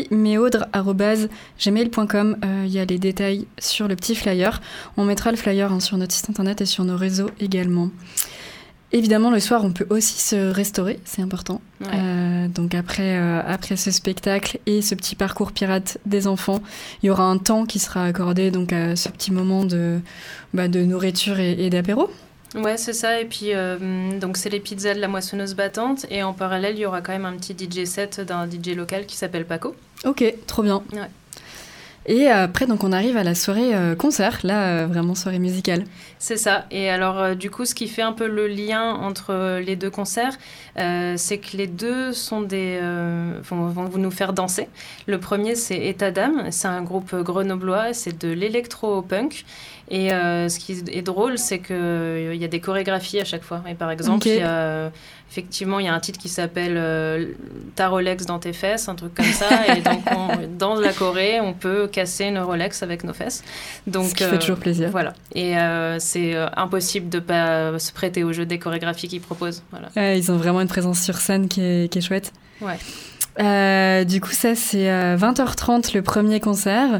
skiméaudre@gmail.com. Il y a les détails sur le petit flyer. On mettra le flyer sur notre site internet et sur nos réseaux également. Évidemment, le soir, on peut aussi se restaurer, c'est important. Ouais. Donc après ce spectacle et ce petit parcours pirate des enfants, il y aura un temps qui sera accordé donc, à ce petit moment de nourriture et d'apéro. Ouais, c'est ça. Et puis, donc c'est les pizzas de la moissonneuse battante. Et en parallèle, il y aura quand même un petit DJ set d'un DJ local qui s'appelle Paco. Ok, trop bien. Ouais. Et après, donc, on arrive à la soirée concert, là, vraiment soirée musicale. C'est ça. Et alors, du coup, ce qui fait un peu le lien entre les deux concerts, c'est que les deux sont vont nous faire danser. Le premier, c'est État d'âme. C'est un groupe grenoblois. C'est de l'électro-punk. Et ce qui est drôle, c'est qu'il y a des chorégraphies à chaque fois. Et par exemple, effectivement, il y a un titre qui s'appelle Ta Rolex dans tes fesses, un truc comme ça. Et donc, dans la choré, on peut casser une Rolex avec nos fesses. Donc, ce qui fait toujours plaisir. Voilà. Et c'est impossible de ne pas se prêter au jeu des chorégraphies qu'ils proposent. Voilà. Ils ont vraiment une présence sur scène qui est chouette. Ouais. Du coup, ça, c'est 20h30 le premier concert.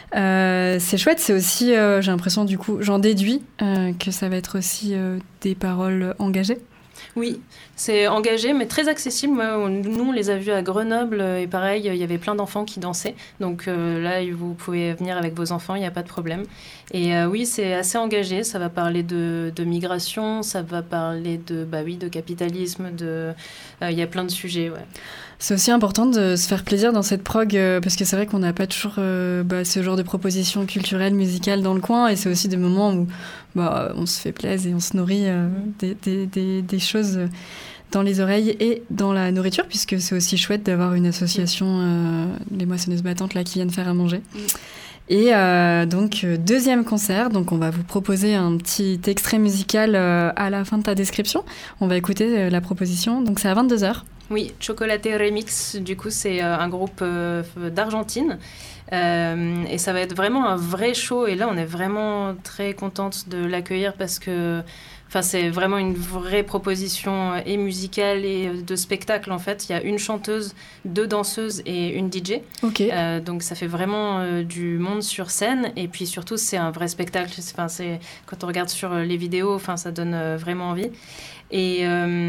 C'est chouette, c'est aussi, j'ai l'impression, du coup, j'en déduis que ça va être aussi des paroles engagées. Oui, c'est engagé, mais très accessible. Nous, on les a vus à Grenoble et pareil, il y avait plein d'enfants qui dansaient. Donc là, vous pouvez venir avec vos enfants, il n'y a pas de problème. Et oui, c'est assez engagé. Ça va parler de migration, ça va parler de capitalisme. Il y a plein de sujets, ouais. C'est aussi important de se faire plaisir dans cette prog parce que c'est vrai qu'on n'a pas toujours ce genre de propositions culturelles, musicales dans le coin, et c'est aussi des moments où on se fait plaisir et on se nourrit des choses dans les oreilles et dans la nourriture, puisque c'est aussi chouette d'avoir une association, les moissonneuses battantes là, qui viennent faire à manger. Et donc, deuxième concert, donc on va vous proposer un petit extrait musical à la fin de ta description. On va écouter la proposition, donc c'est à 22h. Oui, Chocolate Remix, du coup, c'est un groupe d'Argentine. Et ça va être vraiment un vrai show. Et là, on est vraiment très contente de l'accueillir parce que c'est vraiment une vraie proposition et musicale et de spectacle, en fait. Il y a une chanteuse, 2 danseuses et une DJ. Okay. Donc, ça fait vraiment du monde sur scène. Et puis, surtout, c'est un vrai spectacle. Quand on regarde sur les vidéos, ça donne vraiment envie. Et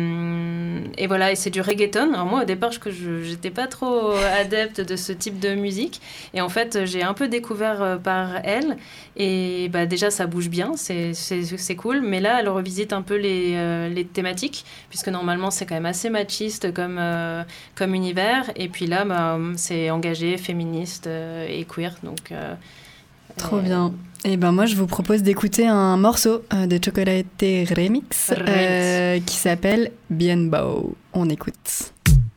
voilà, et c'est du reggaeton. Alors moi, au départ, j'étais pas trop adepte de ce type de musique. Et en fait, j'ai un peu découvert par elle. Et déjà, ça bouge bien, c'est cool. Mais là, elle revisite un peu les thématiques, puisque normalement, c'est quand même assez machiste comme univers. Et puis là, c'est engagé, féministe et queer. Donc, trop bien. Et moi, je vous propose d'écouter un morceau de Chocolate Remix qui s'appelle Bien Beau. On écoute.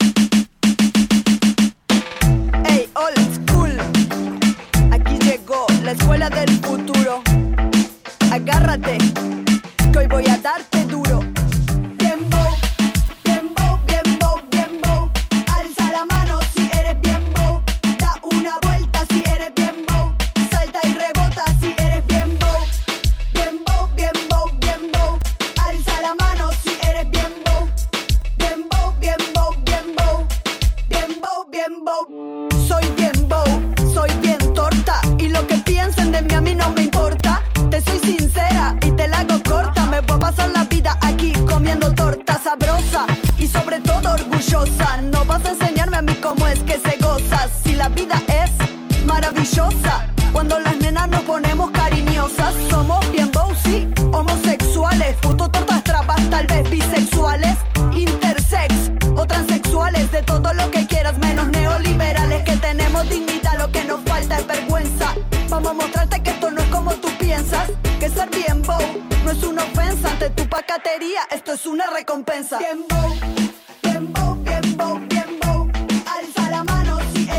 Hey, old school. Aquí llegó la escuela del futuro. Agárrate, que hoy voy a darte duro. Bien beau, bien beau, bien beau, bien beau. Alza la mano si eres bien beau. Da una vuelta si eres bien beau. Salta y rebota si eres bien beau. Bien beau, bien beau, bien beau. Alza la mano si eres bien beau. Bien beau, bien beau, bien beau. Bien beau, bien beau. Soy bien beau, soy bien torta. Y lo que piensen de mí a mí no me importa. Te soy sincera y te la hago corta. Me voy a pasar la vida aquí comiendo torta sabrosa y sobre todo orgullosa. No vas a enseñarme a mí cómo es que se goza. Si la vida es maravillosa, cuando las nenas nos ponemos cariñosas. Somos bien beau, sí, homosexuales, puto, tortas, trapas, tal vez bisexuales, intersex o transexuales. De todo lo que quieras menos neoliberales. Que tenemos dignidad, lo que nos falta es vergüenza. Vamos a mostrarte que esto no es como tú piensas. Que ser bien beau no es una ofensa. Ante tu pacatería esto es una recompensa. Bien beau, bien beau, bien beau, bien beau. Alza la mano si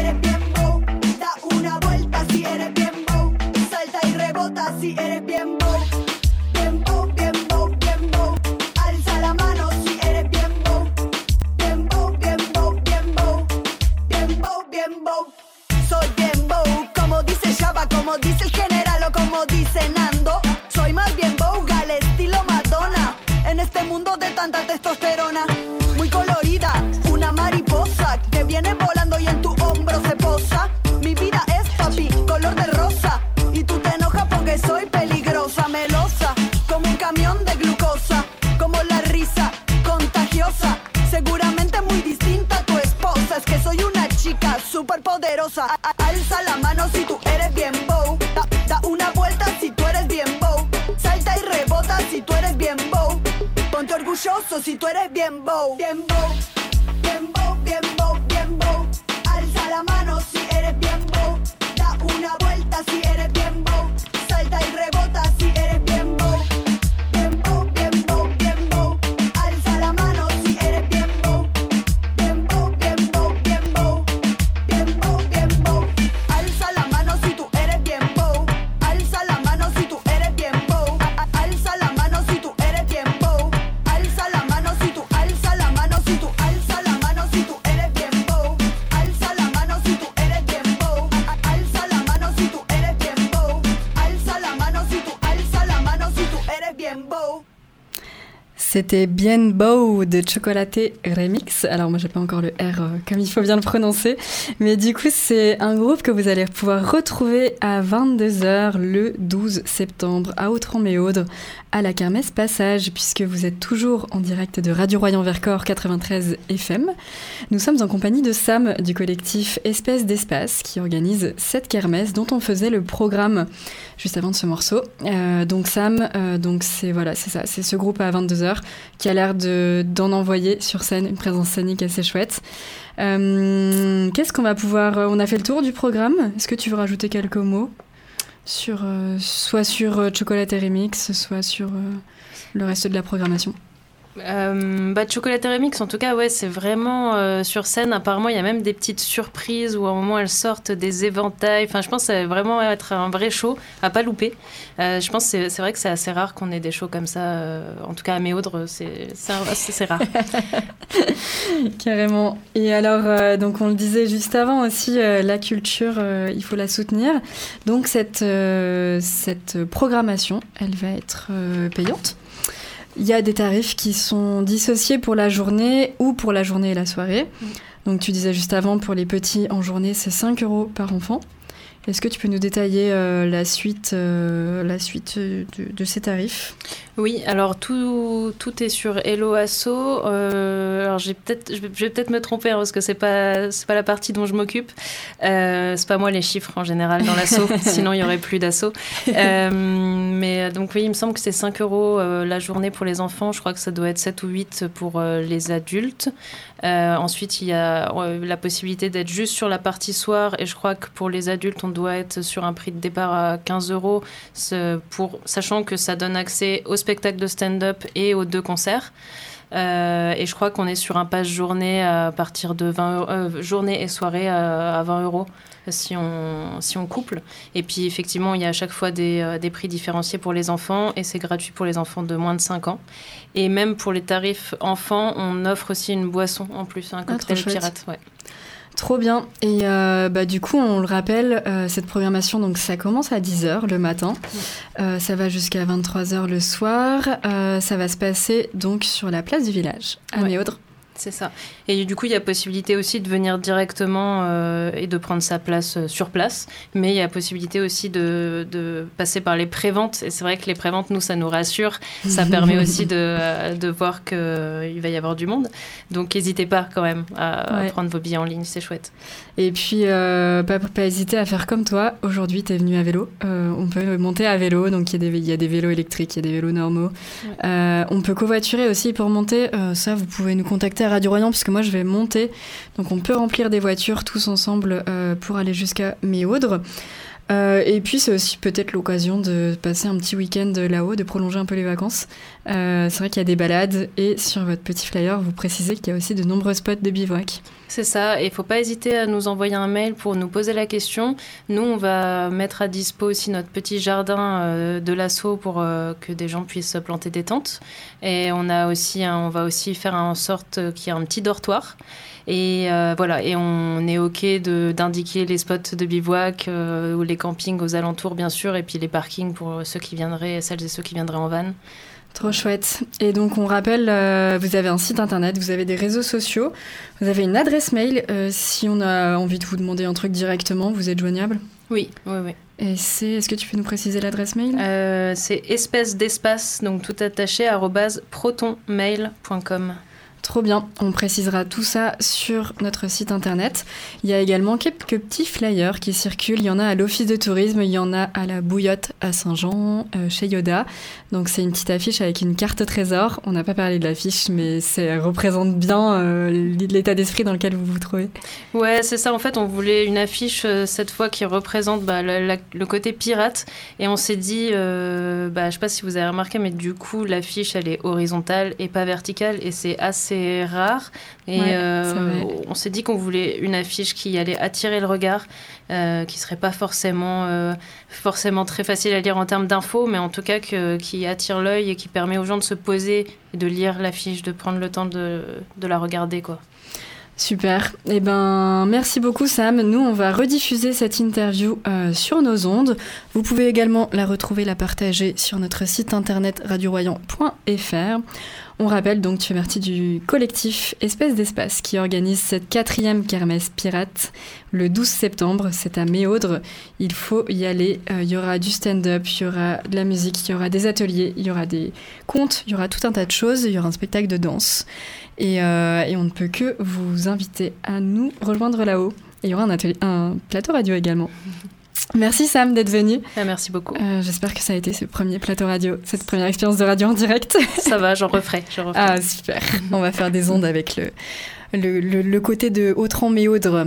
soy bien bow. Como dice Chava, como dice el general o como dice Nando. Soy más bien bow, al estilo Madonna. En este mundo de tanta testosterona. Muy colorida, una mariposa que viene volando y en tu hombro se posa. Mi vida es papi, color de rosa. Y tú te enojas porque soy peligrosa, melosa, como un camión de glucosa, como la risa contagiosa. Seguramente muy distinta a tu esposa. Es que soy una chica súper poderosa. Alza la mano si tú eres bien bow. Da una vuelta si tú eres bien bow. Salta y rebota si tú eres bien bow. Ponte orgulloso si tú eres bien bow. Bien bow, bien bow, bien bow, bien bow. Alza la mano si eres bien bow. Da una vuelta si eres bien bow. Salta y rebota si eres bien bow. Bien bow, bien bow, bien bow. Alza la mano si eres bien bow. Bien bow, bien bow, bien bow. Bien bow, bien bow. Alza la mano si tú eres bien bow. Alza la mano si tú eres bien bow. Alza la mano si tú eres bien bow. Alza la mano si tú, alza la mano si tú, alza la mano si tú eres bien bow. Alza la mano si tú eres bien bow. Alza la mano si tú eres bien bow. Alza la mano si tú, alza la mano si tú eres bien bow. C'était Bien Bow de Chocolaté Remix. Alors moi j'ai pas encore le R comme il faut bien le prononcer, mais du coup c'est un groupe que vous allez pouvoir retrouver à 22h le 12 septembre à Autran-Méaudre à la Kermesse Passage, puisque vous êtes toujours en direct de Radio Royan-Vercors 93 FM. Nous sommes en compagnie de Sam du collectif Espèce d'Espace qui organise cette kermesse dont on faisait le programme juste avant de ce morceau. Donc Sam, donc c'est ça, c'est ce groupe à 22h qui a l'air d'en envoyer sur scène une présence scénique assez chouette. Qu'est-ce qu'on va pouvoir... On a fait le tour du programme. Est-ce que tu veux rajouter quelques mots soit sur Chocolaté Remix, soit sur le reste de la programmation? Chocolaté Remix, en tout cas, ouais, c'est vraiment sur scène. Apparemment, il y a même des petites surprises où à un moment elles sortent des éventails. Enfin, je pense que ça va vraiment être un vrai show à pas louper. Je pense que c'est vrai que c'est assez rare qu'on ait des shows comme ça. En tout cas, à Méaudre, c'est rare. Carrément. Et alors, donc on le disait juste avant aussi, la culture, il faut la soutenir. Donc cette programmation, elle va être payante. Il y a des tarifs qui sont dissociés pour la journée ou pour la journée et la soirée. Donc tu disais juste avant, pour les petits en journée, c'est 5 € par enfant. Est-ce que tu peux nous détailler la suite de ces tarifs ? Oui, alors tout est sur Hello Asso. Alors je vais peut-être me tromper parce que c'est pas la partie dont je m'occupe. C'est pas moi les chiffres en général dans l'asso, sinon il y aurait plus d'asso. Mais donc oui, il me semble que c'est 5 € la journée pour les enfants. Je crois que ça doit être 7 ou 8 pour les adultes. Ensuite, il y a la possibilité d'être juste sur la partie soir, et je crois que pour les adultes, on doit être sur un prix de départ à 15 €, sachant que ça donne accès au spectacle de stand-up et aux 2 concerts. Et je crois qu'on est sur un pass journée à partir de 20 journée et soirée à 20 € si on couple. Et puis effectivement, il y a à chaque fois des prix différenciés pour les enfants, et c'est gratuit pour les enfants de moins de 5 ans. Et même pour les tarifs enfants, on offre aussi une boisson en plus, un cocktail pirate. Ouais. Trop bien. Et du coup, on le rappelle, cette programmation, donc ça commence à 10h le matin. Ça va jusqu'à 23h le soir. Ça va se passer donc sur la place du village, à Méaudre. C'est ça. Et du coup, il y a possibilité aussi de venir directement et de prendre sa place sur place. Mais il y a possibilité aussi de passer par les préventes. Et c'est vrai que les préventes, nous, ça nous rassure. Ça permet aussi de voir qu'il va y avoir du monde. Donc, n'hésitez pas quand même à prendre vos billets en ligne. C'est chouette. Et puis, pas hésiter à faire comme toi. Aujourd'hui, tu es venu à vélo. On peut monter à vélo. Donc, il y a des vélos électriques, il y a des vélos normaux. Ouais. On peut covoiturer aussi pour monter. Ça, vous pouvez nous contacter à Radio Royan, puisque moi je vais monter, donc on peut remplir des voitures tous ensemble pour aller jusqu'à Méaudre. Et puis c'est aussi peut-être l'occasion de passer un petit week-end là-haut, de prolonger un peu les vacances. C'est vrai qu'il y a des balades, et sur votre petit flyer vous précisez qu'il y a aussi de nombreux spots de bivouac. C'est ça, et il ne faut pas hésiter à nous envoyer un mail pour nous poser la question. Nous, on va mettre à dispo aussi notre petit jardin de l'asso pour que des gens puissent planter des tentes. Et on va aussi faire en sorte qu'il y ait un petit dortoir. Et voilà, et on est OK d'indiquer les spots de bivouac ou les campings aux alentours, bien sûr, et puis les parkings pour celles et ceux qui viendraient en van. Trop chouette. Et donc, on rappelle, vous avez un site internet, vous avez des réseaux sociaux, vous avez une adresse mail. Si on a envie de vous demander un truc directement, vous êtes joignable ? Oui. Et est-ce que tu peux nous préciser l'adresse mail ? C'est espèce d'espace, donc tout attaché, @protonmail.com. Trop bien, on précisera tout ça sur notre site internet. Il y a également quelques petits flyers qui circulent. Il y en a à l'office de tourisme, il y en a à la Bouillotte à Saint-Jean, chez Yoda. Donc c'est une petite affiche avec une carte trésor. On n'a pas parlé de l'affiche, mais ça représente bien l'état d'esprit dans lequel vous vous trouvez. Ouais, c'est ça. En fait, on voulait une affiche cette fois qui représente le côté pirate. Et on s'est dit, je sais pas si vous avez remarqué, mais du coup, l'affiche, elle est horizontale et pas verticale. Et c'est assez rare. Et on s'est dit qu'on voulait une affiche qui allait attirer le regard, qui serait pas forcément très facile à lire en termes d'infos, mais en tout cas qui attire l'œil et qui permet aux gens de se poser et de lire l'affiche, de prendre le temps de la regarder, quoi. Super. Eh ben, merci beaucoup Sam. Nous, on va rediffuser cette interview sur nos ondes. Vous pouvez également la retrouver, la partager sur notre site internet radioroyan.fr. On rappelle donc que tu fais partie du collectif Espèce d'Espace qui organise cette 4e kermesse pirate le 12 septembre. C'est à Méaudre. Il faut y aller. Il y aura du stand-up, il y aura de la musique, il y aura des ateliers, il y aura des contes, il y aura tout un tas de choses. Il y aura un spectacle de danse. Et on ne peut que vous inviter à nous rejoindre là-haut. Et il y aura un plateau radio également. Merci Sam d'être venu. Merci beaucoup. J'espère que ça a été ce premier plateau radio, cette première expérience de radio en direct. Ça va, j'en referai. Ah super, on va faire des ondes avec le côté de Autran-Méaudre.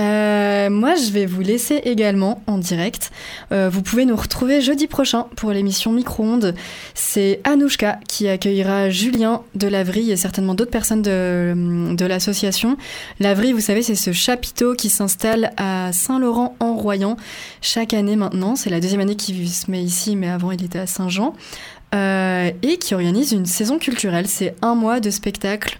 Moi, je vais vous laisser également en direct. Vous pouvez nous retrouver jeudi prochain pour l'émission Micro-ondes. C'est Anouchka qui accueillera Julien de Lavry et certainement d'autres personnes de l'association. Lavry, vous savez, c'est ce chapiteau qui s'installe à Saint-Laurent-en-Royan chaque année maintenant. C'est la 2e année qu'il se met ici, mais avant, il était à Saint-Jean. Et qui organise une saison culturelle. C'est 1 mois de spectacle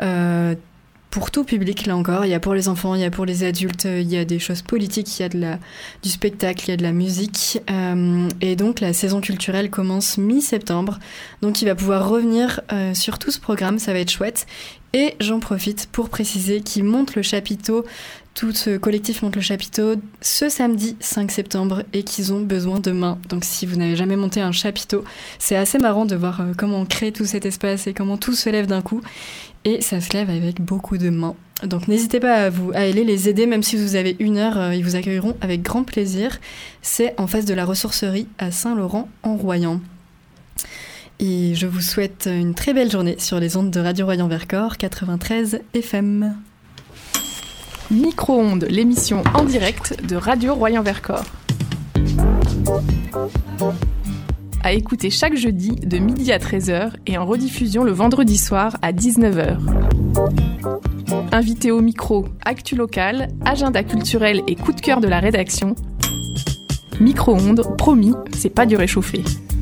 pour tout public, là encore. Il y a pour les enfants, il y a pour les adultes, il y a des choses politiques, il y a du spectacle, il y a de la musique. Et donc, la saison culturelle commence mi-septembre. Donc, il va pouvoir revenir sur tout ce programme, ça va être chouette. Et j'en profite pour préciser qu'il monte le chapiteau, tout ce collectif monte le chapiteau ce samedi 5 septembre et qu'ils ont besoin de mains. Donc si vous n'avez jamais monté un chapiteau, c'est assez marrant de voir comment on crée tout cet espace et comment tout se lève d'un coup. Et ça se lève avec beaucoup de mains. Donc n'hésitez pas à aller les aider, même si vous avez 1 heure, ils vous accueilleront avec grand plaisir. C'est en face de la ressourcerie à Saint-Laurent-en-Royan. Et je vous souhaite une très belle journée sur les ondes de Radio Royan Vercors 93 FM. Micro-ondes, l'émission en direct de Radio Royan Vercors. À écouter chaque jeudi de midi à 13h et en rediffusion le vendredi soir à 19h. Invité au micro, actu locale, agenda culturel et coup de cœur de la rédaction. Micro-ondes, promis, c'est pas du réchauffé.